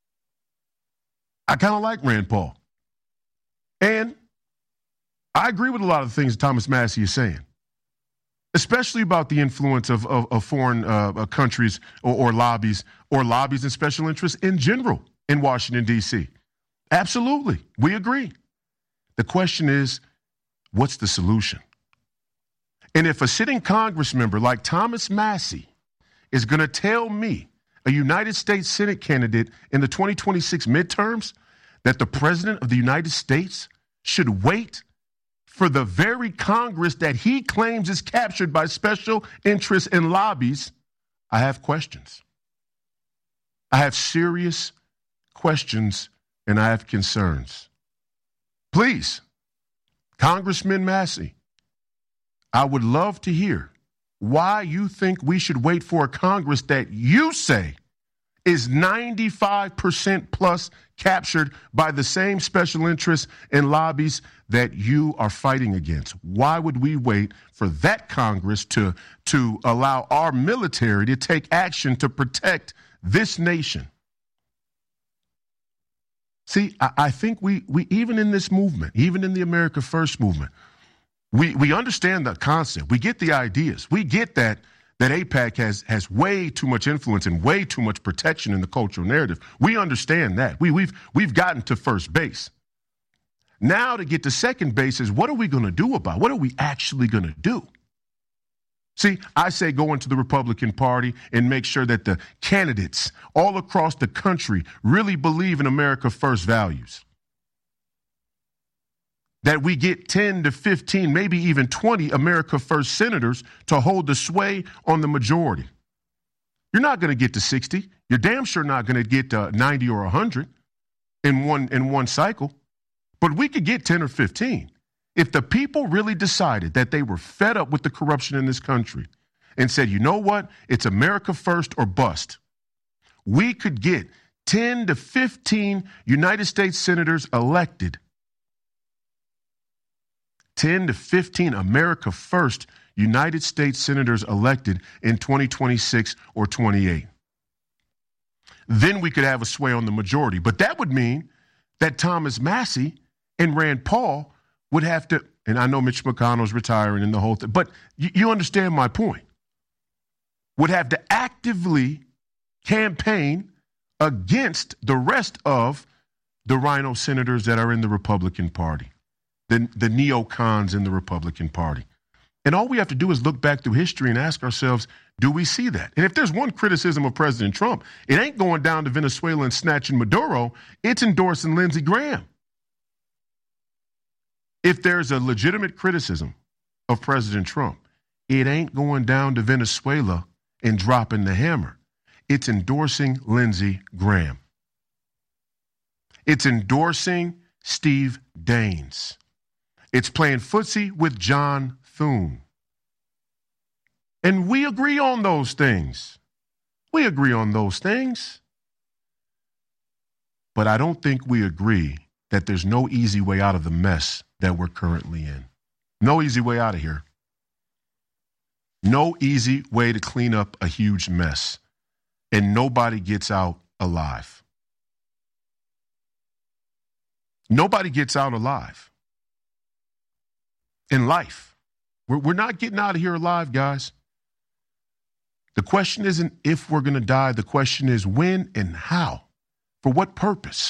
I kind of like Rand Paul. And I agree with a lot of the things Thomas Massie is saying, especially about the influence of, of, of foreign uh, countries or, or lobbies or lobbies and special interests in general in Washington, D C. Absolutely. We agree. The question is, what's the solution? And if a sitting Congress member like Thomas Massie is going to tell me, a United States Senate candidate in the twenty twenty-six midterms, that the President of the United States should wait for the very Congress that he claims is captured by special interests and lobbies, I have questions. I have serious questions and I have concerns. Please, Congressman Massie, I would love to hear why you think we should wait for a Congress that you say is ninety-five percent plus captured by the same special interests and lobbies that you are fighting against. Why would we wait for that Congress to, to allow our military to take action to protect this nation? See, I, I think we, we, even in this movement, even in the America First movement, we, we understand the concept. We get the ideas. We get that that AIPAC has has way too much influence and way too much protection in the cultural narrative. We understand that. We, we've we've gotten to first base. Now to get to second base is, what are we going to do about it? What are we actually going to do? See, I say go into the Republican Party and make sure that the candidates all across the country really believe in America First values. That we get ten to fifteen, maybe even twenty America First senators to hold the sway on the majority. You're not going to get to sixty. You're damn sure not going to get to ninety or one hundred in one, in one cycle. But we could get ten or fifteen. If the people really decided that they were fed up with the corruption in this country and said, you know what, it's America First or bust, we could get ten to fifteen United States senators elected. ten to fifteen America First United States senators elected in twenty twenty-six or twenty-eight. Then we could have a sway on the majority. But that would mean that Thomas Massie and Rand Paul would have to, and I know Mitch McConnell's retiring and the whole thing, but you, you understand my point, would have to actively campaign against the rest of the rhino senators that are in the Republican Party. The, the neocons in the Republican Party. And all we have to do is look back through history and ask ourselves, do we see that? And if there's one criticism of President Trump, it ain't going down to Venezuela and snatching Maduro, it's endorsing Lindsey Graham. If there's a legitimate criticism of President Trump, it ain't going down to Venezuela and dropping the hammer. It's endorsing Lindsey Graham. It's endorsing Steve Daines. It's playing footsie with John Thune. And we agree on those things. We agree on those things. But I don't think we agree that there's no easy way out of the mess that we're currently in. No easy way out of here. No easy way to clean up a huge mess. and nobody gets out alive. Nobody gets out alive in life. We're, we're not getting out of here alive, guys. The question isn't if we're going to die. The question is when and how. For what purpose?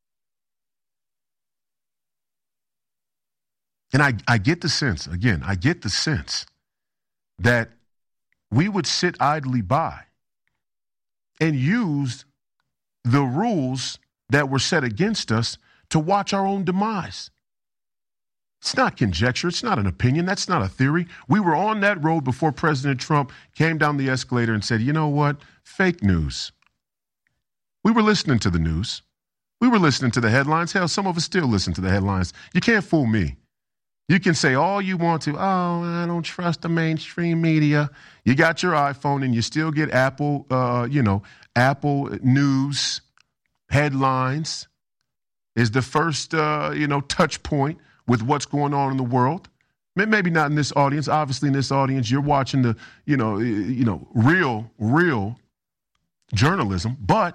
And I, I get the sense, again, I get the sense that we would sit idly by and use the rules that were set against us to watch our own demise. It's not conjecture. It's not an opinion. That's not a theory. We were on that road before President Trump came down the escalator and said, you know what? Fake news. We were listening to the news. We were listening to the headlines. Hell, some of us still listen to the headlines. You can't fool me. You can say all you want to, oh, I don't trust the mainstream media. You got your iPhone and you still get Apple, uh, you know, Apple News headlines is the first, uh, you know, touch point with what's going on in the world. Maybe not in this audience. Obviously, in this audience, you're watching the, you know, you know, real, real journalism, but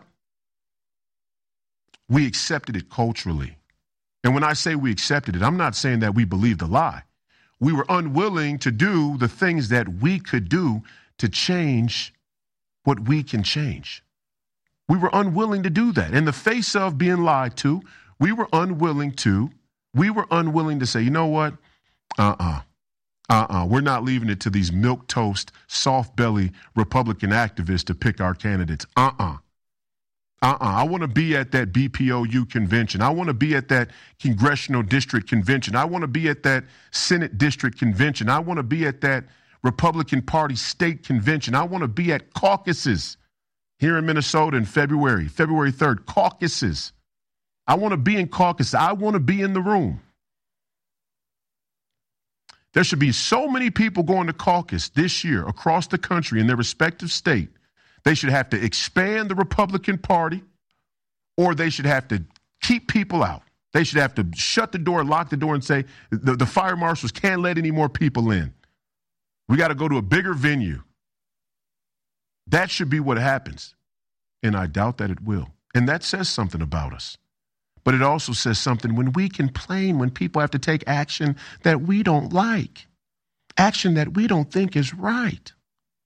we accepted it culturally. And when I say we accepted it, I'm not saying that we believed the lie. We were unwilling to do the things that we could do to change what we can change. We were unwilling to do that. In the face of being lied to, we were unwilling to, we were unwilling to say, you know what? Uh-uh. Uh-uh. We're not leaving it to these milquetoast, soft-belly Republican activists to pick our candidates. Uh-uh. Uh-uh. I want to be at that B P O U convention. I want to be at that congressional district convention. I want to be at that Senate district convention. I want to be at that Republican Party state convention. I want to be at caucuses here in Minnesota in February, February third, caucuses. I want to be in caucuses. I want to be in the room. There should be so many people going to caucus this year across the country in their respective state. They should have to expand the Republican Party, or they should have to keep people out. They should have to shut the door, lock the door, and say the, the fire marshals can't let any more people in. We got to go to a bigger venue. That should be what happens. And I doubt that it will. And that says something about us. But it also says something when we complain, when people have to take action that we don't like, action that we don't think is right.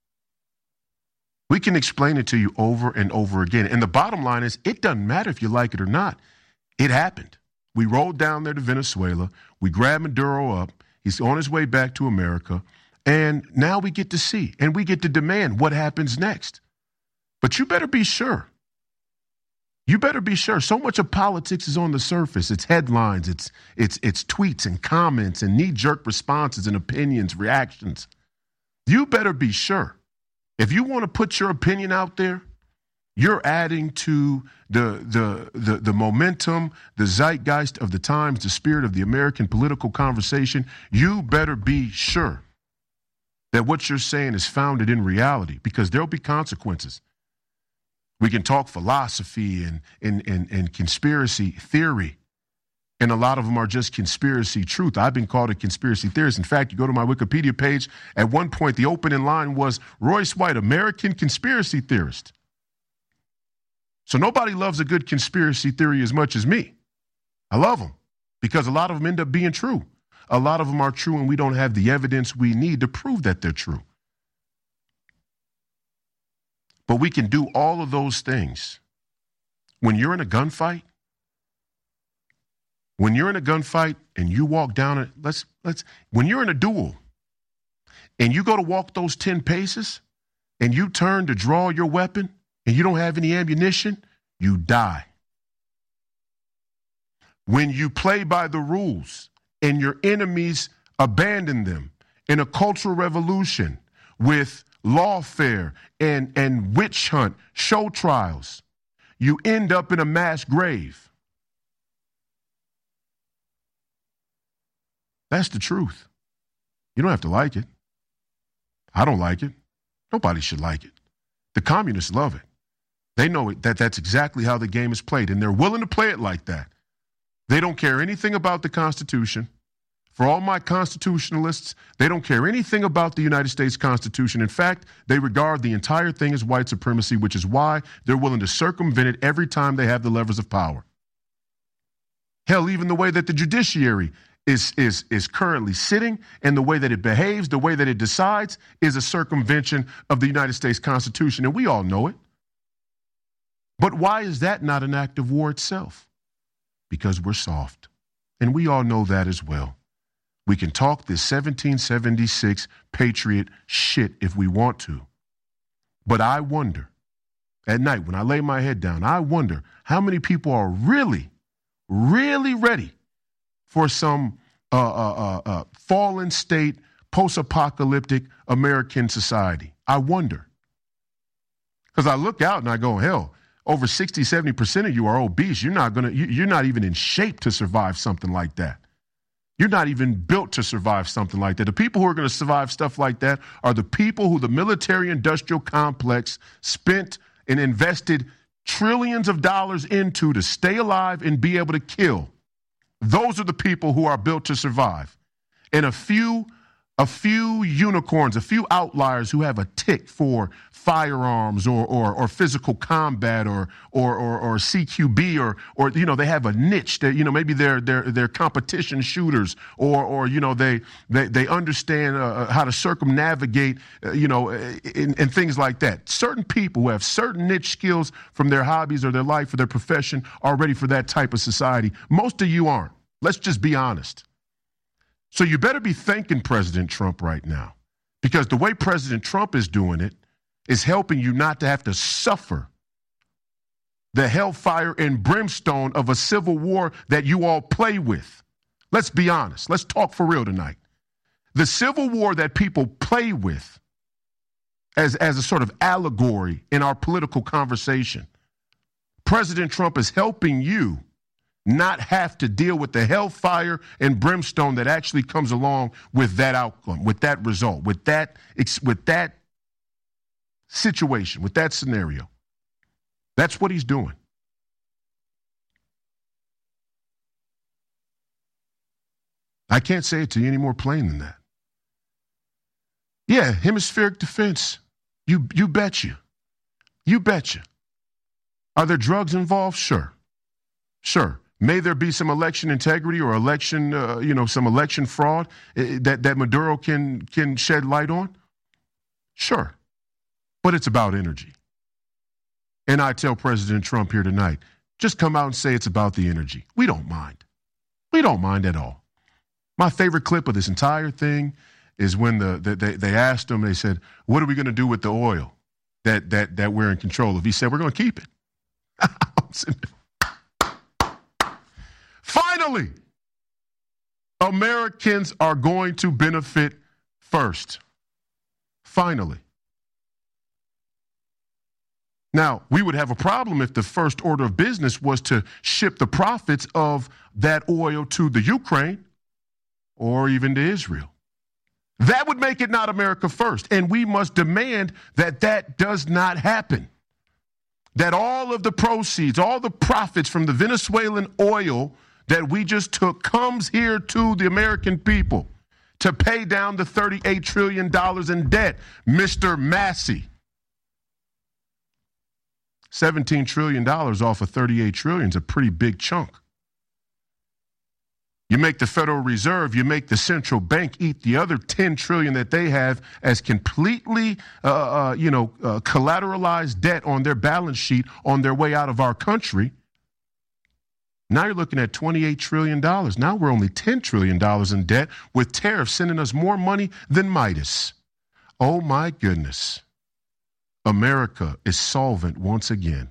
We can explain it to you over and over again. And the bottom line is, it doesn't matter if you like it or not. It happened. We rolled down there to Venezuela. We grabbed Maduro up. He's on his way back to America. And now we get to see, and we get to demand what happens next. But you better be sure. You better be sure. So much of politics is on the surface. It's headlines. It's, it's, it's tweets and comments and knee-jerk responses and opinions, reactions. You better be sure. If you want to put your opinion out there, you're adding to the, the the the momentum, the zeitgeist of the times, the spirit of the American political conversation. You better be sure that what you're saying is founded in reality, because there'll be consequences. We can talk philosophy and, and, and, and conspiracy theory, and a lot of them are just conspiracy truth. I've been called a conspiracy theorist. In fact, you go to my Wikipedia page, at one point the opening line was Royce White, American conspiracy theorist. So nobody loves a good conspiracy theory as much as me. I love them because a lot of them end up being true. A lot of them are true, and we don't have the evidence we need to prove that they're true. But we can do all of those things. When you're in a gunfight, when you're in a gunfight and you walk down it, let's let's when you're in a duel and you go to walk those ten paces and you turn to draw your weapon and you don't have any ammunition, you die. When you play by the rules and your enemies abandon them in a cultural revolution with lawfare and, and witch hunt, show trials, you end up in a mass grave. That's the truth. You don't have to like it. I don't like it. Nobody should like it. The communists love it. They know it, that that's exactly how the game is played, and they're willing to play it like that. They don't care anything about the Constitution. For all my constitutionalists, they don't care anything about the United States Constitution. In fact, they regard the entire thing as white supremacy, which is why they're willing to circumvent it every time they have the levers of power. Hell, even the way that the judiciary is, is, is currently sitting and the way that it behaves, the way that it decides, is a circumvention of the United States Constitution, and we all know it. But why is that not an act of war itself? Because we're soft, and we all know that as well. We can talk this seventeen seventy-six Patriot shit if we want to. But I wonder, at night when I lay my head down, I wonder how many people are really, really ready for some uh, uh, uh, uh, fallen state, post-apocalyptic American society. I wonder. Because I look out and I go, hell, over sixty, seventy percent of you are obese. You're not gonna, you're not even in shape to survive something like that. You're not even built to survive something like that. The people who are going to survive stuff like that are the people who the military-industrial complex spent and invested trillions of dollars into to stay alive and be able to kill. Those are the people who are built to survive. And a few, a few unicorns, a few outliers who have a tick for firearms or or, or physical combat or or or, or C Q B or or you know they have a niche that you know maybe they're they're they're competition shooters or or you know they they they understand uh, how to circumnavigate uh, you know and, and things like that. Certain people who have certain niche skills from their hobbies or their life or their profession are ready for that type of society. Most of you aren't. Let's just be honest. So you better be thanking President Trump right now, because the way President Trump is doing it is helping you not to have to suffer the hellfire and brimstone of a civil war that you all play with. Let's be honest. Let's talk for real tonight. The civil war that people play with as, as a sort of allegory in our political conversation, President Trump is helping you not have to deal with the hellfire and brimstone that actually comes along with that outcome, with that result, with that, with that situation, with that scenario. That's what he's doing. I can't say it to you any more plain than that. Yeah, hemispheric defense. You, you betcha. You betcha. Are there drugs involved? Sure. Sure. May there be some election integrity or election, uh, you know, some election fraud uh, that, that Maduro can, can shed light on? Sure. But it's about energy. And I tell President Trump here tonight, just come out and say it's about the energy. We don't mind. We don't mind at all. My favorite clip of this entire thing is when the, the they, they asked him, they said, what are we going to do with the oil that, that, that we're in control of? He said, we're going to keep it. Finally, Americans are going to benefit first. Finally. Now, we would have a problem if the first order of business was to ship the profits of that oil to the Ukraine or even to Israel. That would make it not America first, and we must demand that that does not happen. That all of the proceeds, all the profits from the Venezuelan oil that we just took comes here to the American people to pay down the thirty-eight trillion dollars in debt, Mister Massey. seventeen trillion dollars off of thirty-eight trillion dollars is a pretty big chunk. You make the Federal Reserve, you make the central bank eat the other ten trillion dollars that they have as completely, uh, uh, you know, uh, collateralized debt on their balance sheet on their way out of our country. Now you're looking at twenty-eight trillion dollars. Now we're only ten trillion dollars in debt with tariffs sending us more money than Midas. Oh, my goodness. America is solvent once again.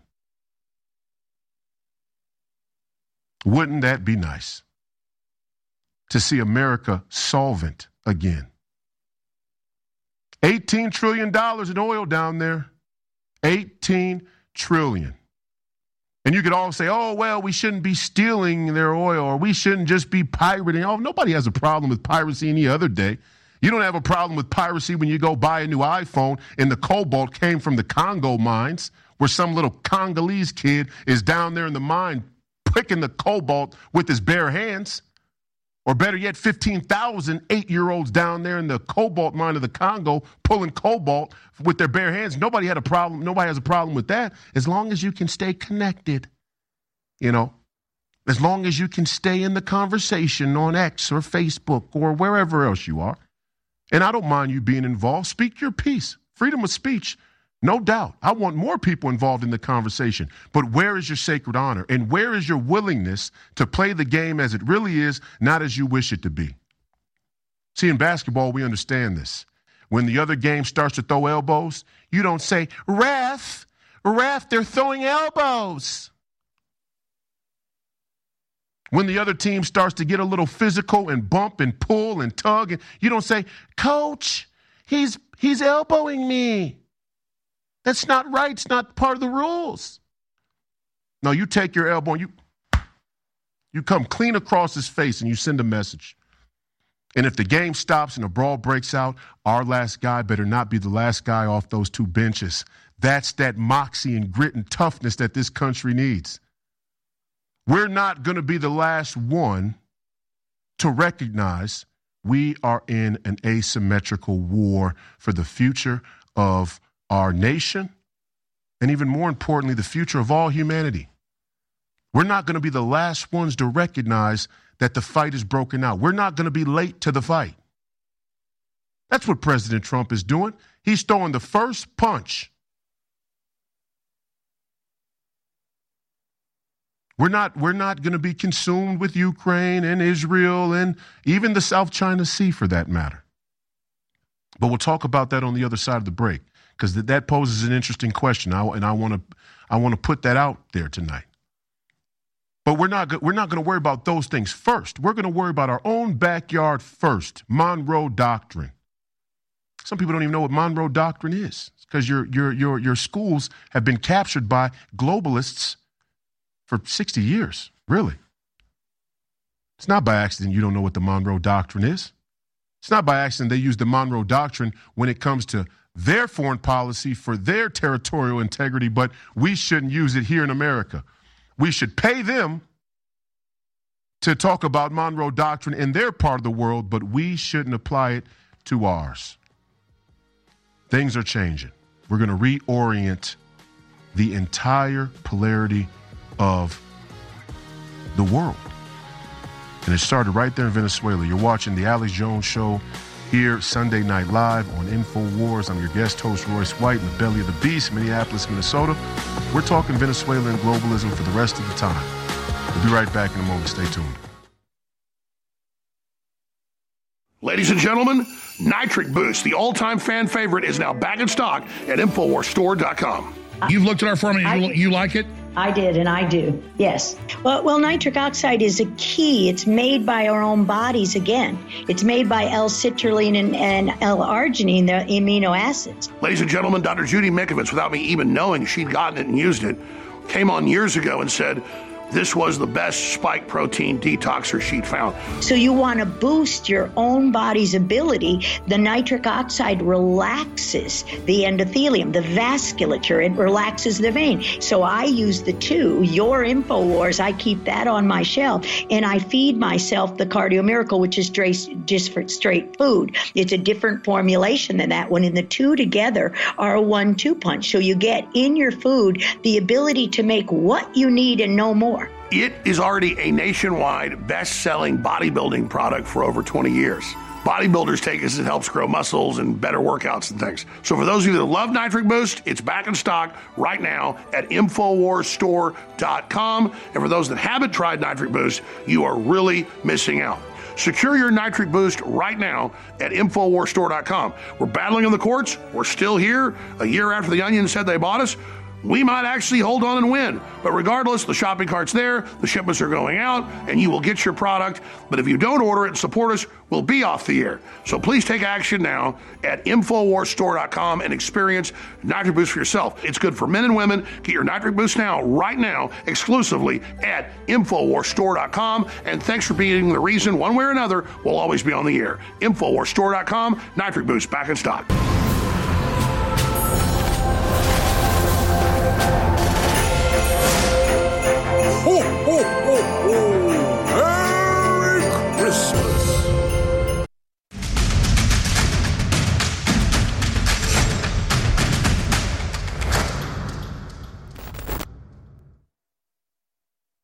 Wouldn't that be nice to see America solvent again? eighteen trillion dollars in oil down there. eighteen trillion dollars. And you could all say, oh, well, we shouldn't be stealing their oil or we shouldn't just be pirating. Oh, nobody has a problem with piracy any other day. You don't have a problem with piracy when you go buy a new iPhone and the cobalt came from the Congo mines where some little Congolese kid is down there in the mine picking the cobalt with his bare hands. Or better yet, fifteen thousand eight-year-olds down there in the cobalt mine of the Congo pulling cobalt with their bare hands. Nobody had a problem. Nobody has a problem with that as long as you can stay connected, you know, as long as you can stay in the conversation on X or Facebook or wherever else you are. And I don't mind you being involved. Speak your piece. Freedom of speech, no doubt. I want more people involved in the conversation. But where is your sacred honor? And where is your willingness to play the game as it really is, not as you wish it to be? See, in basketball, we understand this. When the other game starts to throw elbows, you don't say, ref, ref, they're throwing elbows. When the other team starts to get a little physical and bump and pull and tug, and you don't say, coach, he's he's elbowing me. That's not right. It's not part of the rules. No, you take your elbow and you, you come clean across his face and you send a message. And if the game stops and a brawl breaks out, our last guy better not be the last guy off those two benches. That's that moxie and grit and toughness that this country needs. We're not going to be the last one to recognize we are in an asymmetrical war for the future of our nation, and even more importantly, the future of all humanity. We're not going to be the last ones to recognize that the fight is broken out. We're not going to be late to the fight. That's what President Trump is doing. He's throwing the first punch. We're not, we're not going to be consumed with Ukraine and Israel and even the South China Sea for that matter. But we'll talk about that on the other side of the break, because that, that poses an interesting question, I, and I want to I want to put that out there tonight. But we're not we're not going to worry about those things first. We're going to worry about our own backyard first. Monroe Doctrine. Some people don't even know what Monroe Doctrine is, because your your your your schools have been captured by globalists for sixty years, really. It's not by accident you don't know what the Monroe Doctrine is. It's not by accident they use the Monroe Doctrine when it comes to their foreign policy for their territorial integrity, but we shouldn't use it here in America. We should pay them to talk about Monroe Doctrine in their part of the world, but we shouldn't apply it to ours. Things are changing. We're going to reorient the entire polarity of the world. And it started right there in Venezuela. You're watching the Alex Jones Show here Sunday Night Live on InfoWars. I'm your guest host, Royce White, in the belly of the beast, Minneapolis, Minnesota. We're talking Venezuela and globalism for the rest of the time. We'll be right back in a moment. Stay tuned. Ladies and gentlemen, Nitric Boost, the all-time fan favorite, is now back in stock at Infowars Store dot com. You've looked at our formula. You, you like it? I did, and I do, yes. Well, well, nitric oxide is a key. It's made by our own bodies again. It's made by L-citrulline and, and L-arginine, the amino acids. Ladies and gentlemen, Doctor Judy Mikovits, without me even knowing she'd gotten it and used it, came on years ago and said this was the best spike protein detoxer she'd found. So you want to boost your own body's ability. The nitric oxide relaxes the endothelium, the vasculature. It relaxes the vein. So I use the two. Your InfoWars, I keep that on my shelf, and I feed myself the Cardio Miracle, which is just for straight food. It's a different formulation than that one, and the two together are a one two punch. So you get in your food the ability to make what you need and no more. It is already a nationwide best-selling bodybuilding product for over twenty years. Bodybuilders take it as it helps grow muscles and better workouts and things. So for those of you that love Nitric Boost, it's back in stock right now at Infowars Store dot com. And for those that haven't tried Nitric Boost, you are really missing out. Secure your Nitric Boost right now at Infowars Store dot com. We're battling in the courts. We're still here. A year after the Onion said they bought us, we might actually hold on and win. But regardless, the shopping cart's there, the shipments are going out, and you will get your product. But if you don't order it and support us, we'll be off the air. So please take action now at Infowars Store dot com and experience Nitric Boost for yourself. It's good for men and women. Get your Nitric Boost now, right now, exclusively at Infowars Store dot com. And thanks for being the reason, one way or another, we'll always be on the air. Infowars Store dot com, Nitric Boost back in stock. Ho, ho, ho.